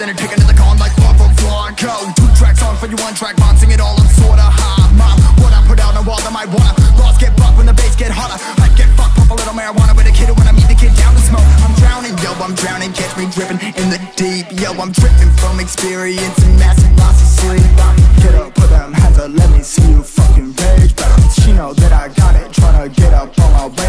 then I take another con like Lava Blanco. 2 tracks on for you, 1 track bouncing it all, I'm sorta high. Mom, what I put out on wall that might wanna. Lost get bucked when the bass get hotter. I get fucked, pop a little marijuana with a kid when I meet the kid down to smoke. I'm drowning, yo, I'm drowning, catch me dripping in the deep. Yo, I'm tripping from experience and massive loss of sleep. Get up, put them hands up, let me see you fucking rage. But she know that I got it, tryna get up on my way.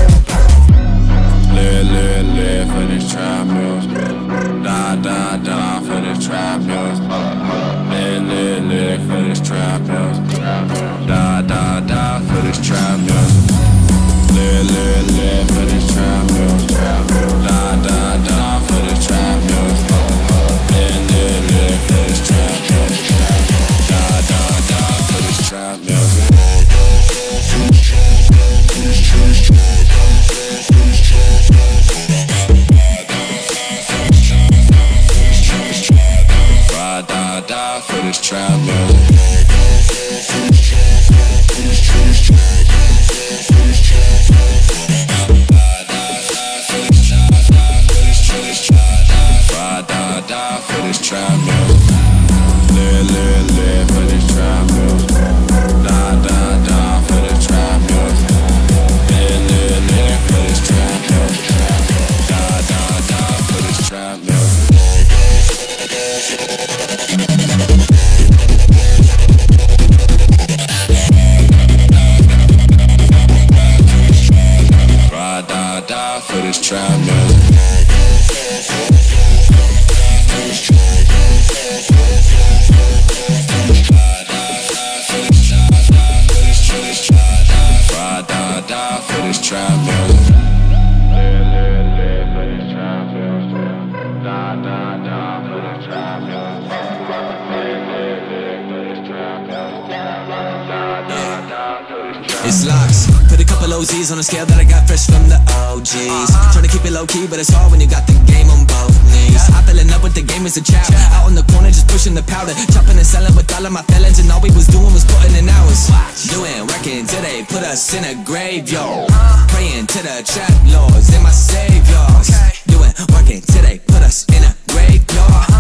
Live for this trap music. Die for this trap music. Live for this trap music. Die for this trap music. Live for this trap music. Die for this trap music. Live for this trap music. Die for this trap music. Die for this trap music. Die for this trap music. Live for this trap music. Die for this trap music. Live for this trap music. Die for this trap music. Die for this trap music. Die for this trap music. Live for this trap music. Die for this trap music. Live for this trap music. It's locks. Put a couple OZs on a scale that I got fresh from the OGs. Tryna keep it low key, but it's hard when you got the game on both knees. I'm filling up with the game as a child. Out in the corner just pushing the powder. Chopping and selling with all of my felons. And all we was doing was putting in hours. Doing, working till they put us in a graveyard. Praying to the trap lords and my saviors. Doing, working till they put us in a graveyard.